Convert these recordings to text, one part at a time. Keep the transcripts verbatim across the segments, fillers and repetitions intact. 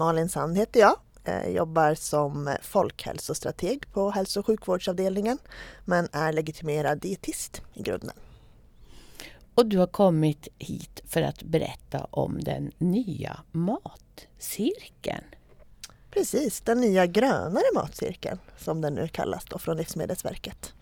Malin Sand heter jag. Jag jobbar som folkhälsostrateg på hälso- och sjukvårdsavdelningen men är legitimerad dietist i grunden. Och du har kommit hit för att berätta om den nya matcirkeln. Precis, den nya grönare matcirkeln som den nu kallas då från Livsmedelsverket.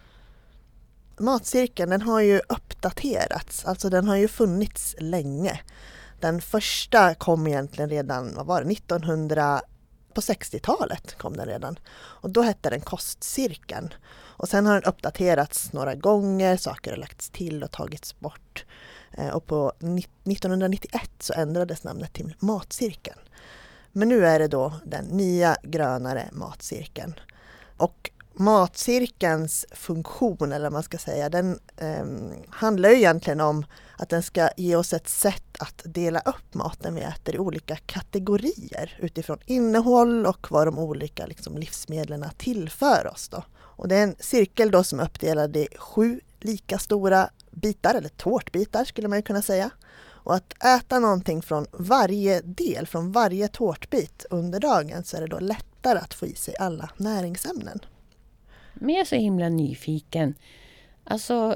Matcirkeln den har ju uppdaterats, alltså den har ju funnits länge. Den första kom egentligen redan, vad var det, nittonhundra på sextiotalet kom den redan. Och då hette den kostcirkeln. Och sen har den uppdaterats några gånger, saker har lagts till och tagits bort. Och på nittonhundranittioett så ändrades namnet till matcirkeln. Men nu är det då den nya grönare matcirkeln. Och matcirkelns funktion, eller vad man ska säga, den eh, handlar ju egentligen om att den ska ge oss ett sätt att dela upp maten vi äter i olika kategorier utifrån innehåll och vad de olika liksom, livsmedlen tillför oss då. Och det är en cirkel då som är uppdelad i sju lika stora bitar, eller tårtbitar skulle man ju kunna säga. Och att äta någonting från varje del, från varje tårtbit under dagen så är det då lättare att få i sig alla näringsämnen. Men jag är så himla nyfiken. Alltså,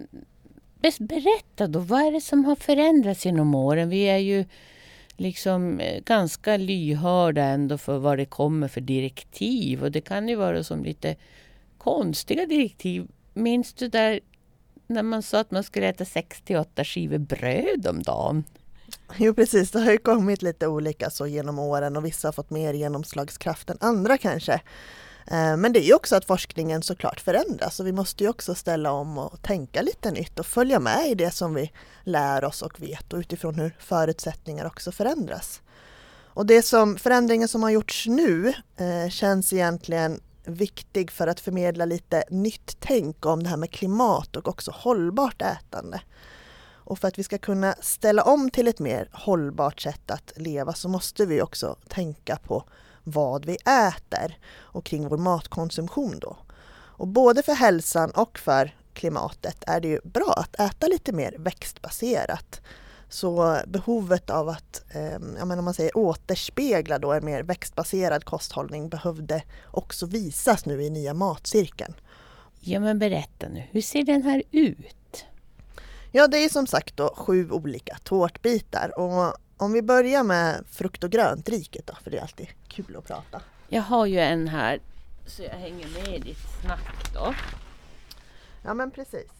berätta då, vad är det som har förändrats genom åren? Vi är ju liksom ganska lyhörda ändå för vad det kommer för direktiv. Och det kan ju vara som lite konstiga direktiv. Minns du där när man sa att man skulle äta sex till åtta skivor bröd om dagen? Jo precis, det har ju kommit lite olika så genom åren och vissa har fått mer genomslagskraft än andra kanske. Men det är ju också att forskningen såklart förändras och vi måste ju också ställa om och tänka lite nytt och följa med i det som vi lär oss och vet och utifrån hur förutsättningar också förändras. Och det som förändringen som har gjorts nu eh, känns egentligen viktig för att förmedla lite nytt tänk om det här med klimat och också hållbart ätande. Och för att vi ska kunna ställa om till ett mer hållbart sätt att leva så måste vi också tänka på vad vi äter och kring vår matkonsumtion då. Och både för hälsan och för klimatet är det ju bra att äta lite mer växtbaserat. Så behovet av att eh, jag menar, om man säger, återspegla då en mer växtbaserad kosthållning behövde också visas nu i nya matcirkeln. Ja men berätta nu, hur ser den här ut? Ja det är som sagt då sju olika tårtbitar och om vi börjar med frukt- och gröntriket då, för det är alltid kul att prata. Jag har ju en här så jag hänger med i ditt snack då. Ja men precis.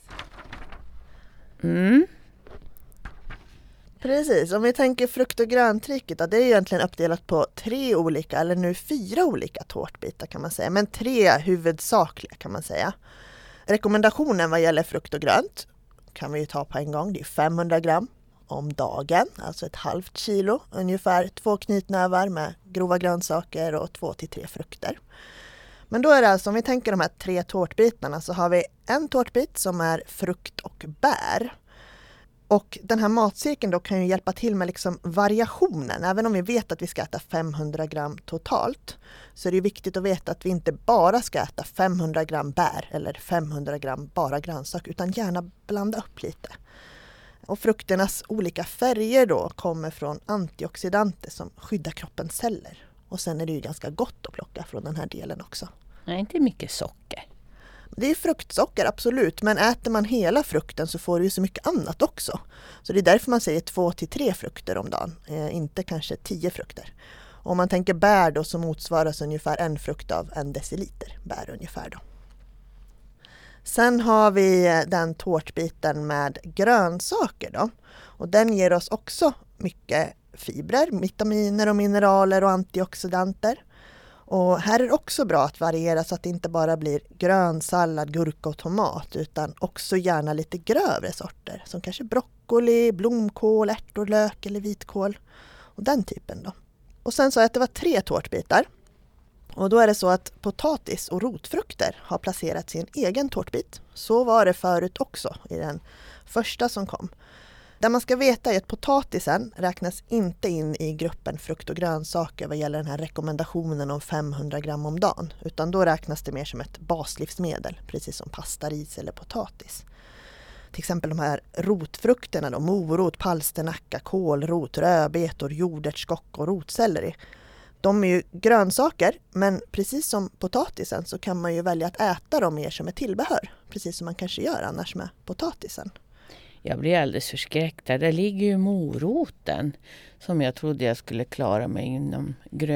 Mm. Precis, om vi tänker frukt- och gröntriket då, det är egentligen uppdelat på tre olika, eller nu fyra olika tårtbitar kan man säga. Men tre huvudsakliga kan man säga. Rekommendationen vad gäller frukt och grönt kan vi ju ta på en gång, det är femhundra gram om dagen, alltså ett halvt kilo, ungefär två knytnävar med grova grönsaker och två till tre frukter. Men då är det alltså, om vi tänker de här tre tårtbitarna så har vi en tårtbit som är frukt och bär. Och den här matcirkeln då kan ju hjälpa till med liksom variationen. Även om vi vet att vi ska äta femhundra gram totalt så är det viktigt att veta att vi inte bara ska äta femhundra gram bär eller femhundra gram bara grönsak utan gärna blanda upp lite. Och frukternas olika färger då kommer från antioxidanter som skyddar kroppens celler. Och sen är det ju ganska gott att plocka från den här delen också. Nej, inte mycket socker. Det är fruktsocker, absolut. Men äter man hela frukten så får du ju så mycket annat också. Så det är därför man säger två till tre frukter om dagen. Eh, inte kanske tio frukter. Om man tänker bär då så motsvaras ungefär en frukt av en deciliter bär ungefär då. Sen har vi den tårtbiten med grönsaker då. Och den ger oss också mycket fibrer, vitaminer och mineraler och antioxidanter. Och här är det också bra att variera så att det inte bara blir grönsallad, gurka och tomat utan också gärna lite grövre sorter som kanske broccoli, blomkål, ärtor, lök eller vitkål och den typen då. Och sen så att det var tre tårtbitar. Och då är det så att potatis och rotfrukter har placerats i en egen tårtbit. Så var det förut också i den första som kom. Det man ska veta är att potatisen räknas inte in i gruppen frukt och grönsaker vad gäller den här rekommendationen om femhundra gram om dagen. Utan då räknas det mer som ett baslivsmedel, precis som pasta, ris eller potatis. till exempel de här rotfrukterna då, morot, palsternacka, kålrot, rödbetor, jordärtskock och rotselleri. De är ju grönsaker, men precis som potatisen så kan man ju välja att äta dem mer som ett tillbehör. Precis som man kanske gör annars med potatisen. Jag blir alldeles förskräckt. Där ligger ju moroten som jag trodde jag skulle klara mig inom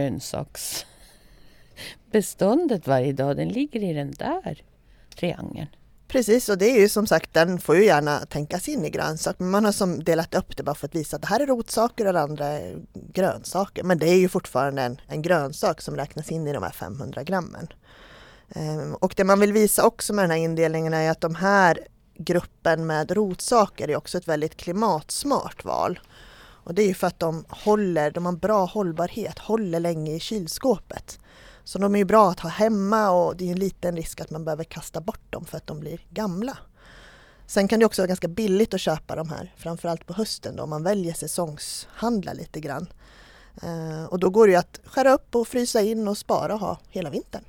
grönsaksbeståndet varje dag. Den ligger i den där triangeln. Precis, och det är ju som sagt, den får ju gärna tänkas in i grönsak. Men man har som delat upp det bara för att visa att det här är rotsaker och det andra är grönsaker. Men det är ju fortfarande en, en grönsak som räknas in i de här femhundra grammen. Ehm, och det man vill visa också med den här indelningen är att de här gruppen med rotsaker är också ett väldigt klimatsmart val. Och det är ju för att de håller, de har bra hållbarhet, håller länge i kylskåpet. Så de är ju bra att ha hemma och det är en liten risk att man behöver kasta bort dem för att de blir gamla. Sen kan det också vara ganska billigt att köpa de här, framförallt på hösten då, om man väljer säsongshandla lite grann. Eh, och då går det ju att skära upp och frysa in och spara och ha hela vintern.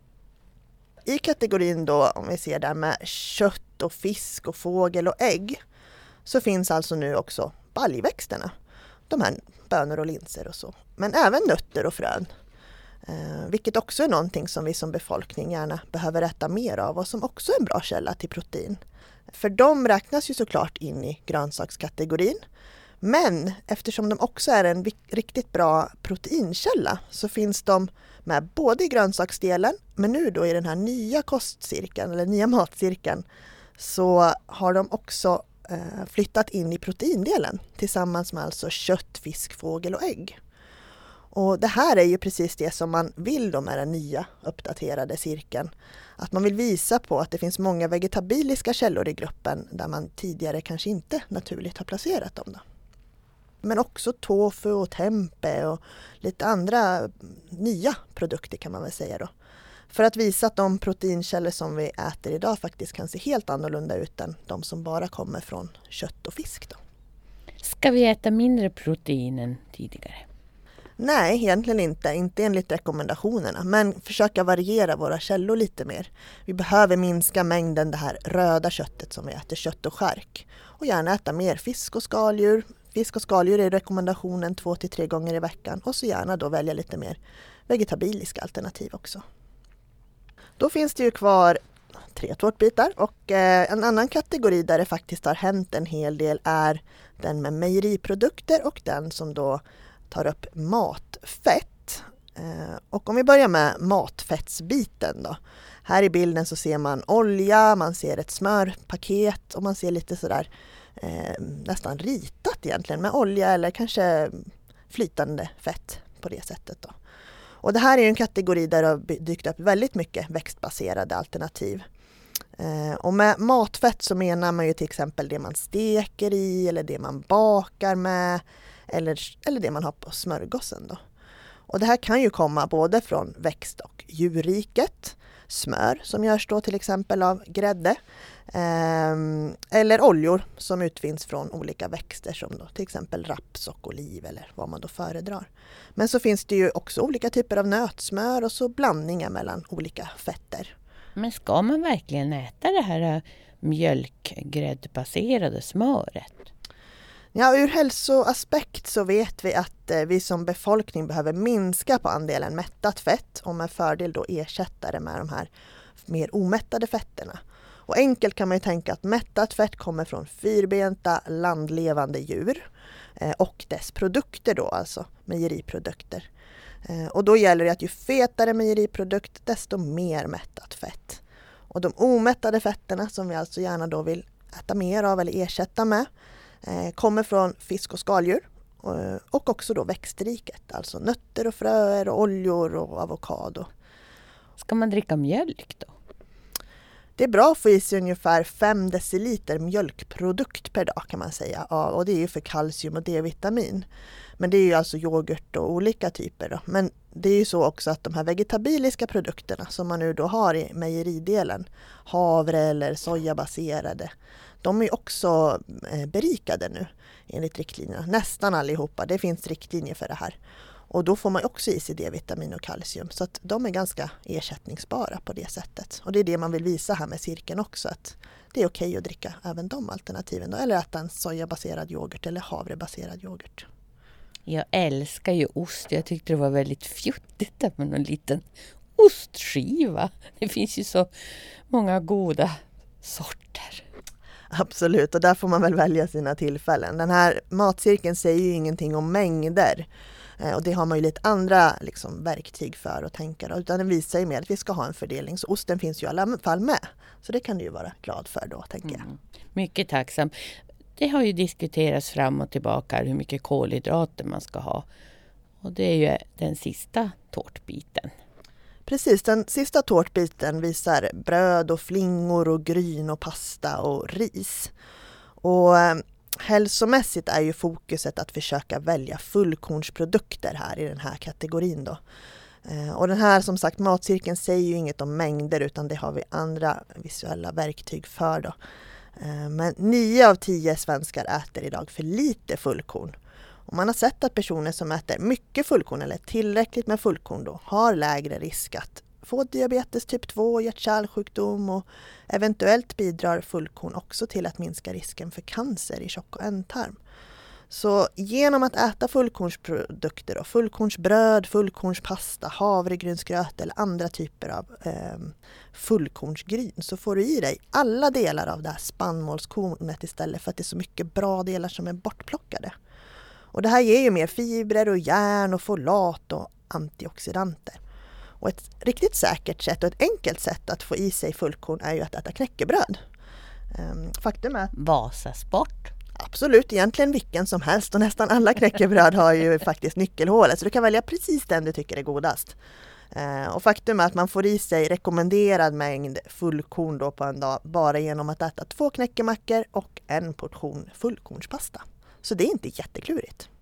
I kategorin då, om vi ser där med kött och fisk och fågel och ägg, så finns alltså nu också baljväxterna. De här bönor och linser och så. Men även nötter och frön. Eh, vilket också är någonting som vi som befolkning gärna behöver äta mer av och som också är en bra källa till protein. För de räknas ju såklart in i grönsakskategorin. Men eftersom de också är en riktigt bra proteinkälla så finns de med både i grönsaksdelen, men nu då i den här nya kostcirkeln eller nya matcirkeln så har de också eh, flyttat in i proteindelen tillsammans med alltså kött, fisk, fågel och ägg. Och det här är ju precis det som man vill då med den nya uppdaterade cirkeln. Att man vill visa på att det finns många vegetabiliska källor i gruppen där man tidigare kanske inte naturligt har placerat dem då. Men också tofu och tempe och lite andra nya produkter kan man väl säga då. För att visa att de proteinkällor som vi äter idag faktiskt kan se helt annorlunda ut än de som bara kommer från kött och fisk då. Ska vi äta mindre protein än tidigare? Nej, egentligen inte. Inte enligt rekommendationerna. Men försöka variera våra källor lite mer. Vi behöver minska mängden det här röda köttet som vi äter, kött och skärk. Och gärna äta mer fisk och skaldjur. Fisk och skaldjur är rekommendationen två till tre gånger i veckan. Och så gärna då välja lite mer vegetabiliska alternativ också. Då finns det ju kvar tre tårtbitar. Och eh, en annan kategori där det faktiskt har hänt en hel del är den med mejeriprodukter och den som då tar upp matfett. Eh, och om vi börjar med matfettsbiten då. Här i bilden så ser man olja, man ser ett smörpaket och man ser lite sådär eh, nästan ritat egentligen med olja eller kanske flytande fett på det sättet då. Och det här är en kategori där det har dykt upp väldigt mycket växtbaserade alternativ. Eh, och med matfett så menar man ju till exempel det man steker i eller det man bakar med. Eller, eller det man har på smörgåsen då. Och det här kan ju komma både från växt- och djurriket. Smör som görs då till exempel av grädde. Eh, eller oljor som utvinns från olika växter som då till exempel raps och oliv eller vad man då föredrar. Men så finns det ju också olika typer av nötsmör och så blandningar mellan olika fetter. Men ska man verkligen äta det här mjölkgräddbaserade smöret? Ja, ur hälsoaspekt så vet vi att eh, vi som befolkning behöver minska på andelen mättat fett och med fördel då ersätta det med de här mer omättade fetterna. Och enkelt kan man ju tänka att mättat fett kommer från fyrbenta landlevande djur eh, och dess produkter då, alltså mejeriprodukter. Eh, och då gäller det att ju fetare mejeriprodukt desto mer mättat fett. Och de omättade fetterna som vi alltså gärna då vill äta mer av eller ersätta med kommer från fisk och skaldjur och också då växtriket, alltså nötter och fröer och oljor och avokado. Ska man dricka mjölk då? Det är bra att få i sig ungefär fem deciliter mjölkprodukt per dag kan man säga. Ja, och det är ju för kalcium och D-vitamin. Men det är ju alltså yoghurt och olika typer då. Men det är ju så också att de här vegetabiliska produkterna som man nu då har i mejeridelen, havre eller sojabaserade, de är också berikade nu enligt riktlinjerna. Nästan allihopa, det finns riktlinjer för det här. Och då får man också i sig D-vitamin och kalcium. Så att de är ganska ersättningsbara på det sättet. Och det är det man vill visa här med cirkeln också. Att det är okej att dricka även de alternativen. Då. Eller äta en sojabaserad yoghurt eller havrebaserad yoghurt. Jag älskar ju ost. Jag tyckte det var väldigt fjuttigt där med någon liten ostskiva. Det finns ju så många goda sorter. Absolut, och där får man väl välja sina tillfällen. Den här matcirkeln säger ju ingenting om mängder. Och det har man ju lite andra liksom, verktyg för att tänka. Då. Utan den visar ju mer att vi ska ha en fördelning. Så osten finns ju i alla fall med. Så det kan du ju vara glad för då, tänker jag. Mm. Mycket tacksam. Det har ju diskuterats fram och tillbaka hur mycket kolhydrater man ska ha. Och det är ju den sista tårtbiten. Precis, den sista tårtbiten visar bröd och flingor och gryn och pasta och ris. Och eh, hälsomässigt är ju fokuset att försöka välja fullkornsprodukter här i den här kategorin då. Eh, och den här som sagt matcirkeln säger ju inget om mängder utan det har vi andra visuella verktyg för då. Eh, men nio av tio svenskar äter idag för lite fullkorn. Och man har sett att personer som äter mycket fullkorn eller tillräckligt med fullkorn då har lägre risk att få diabetes typ två, hjärt-kärlsjukdom och eventuellt bidrar fullkorn också till att minska risken för cancer i tjock- och ändtarm. Så genom att äta fullkornsprodukter, då, fullkornsbröd, fullkornspasta, havregrynsgröt eller andra typer av eh, fullkornsgryn så får du i dig alla delar av det här spannmålskornet istället för att det är så mycket bra delar som är bortplockade. Och det här ger ju mer fibrer och järn och folat och antioxidanter. Och ett riktigt säkert sätt och ett enkelt sätt att få i sig fullkorn är ju att äta knäckebröd. Faktum är att Vasasport. Absolut, egentligen vilken som helst och nästan alla knäckebröd har ju faktiskt nyckelhålet så du kan välja precis den du tycker är godast. Och faktum är att man får i sig rekommenderad mängd fullkorn då på en dag bara genom att äta två knäckemackor och en portion fullkornspasta. Så det är inte jätteklurigt.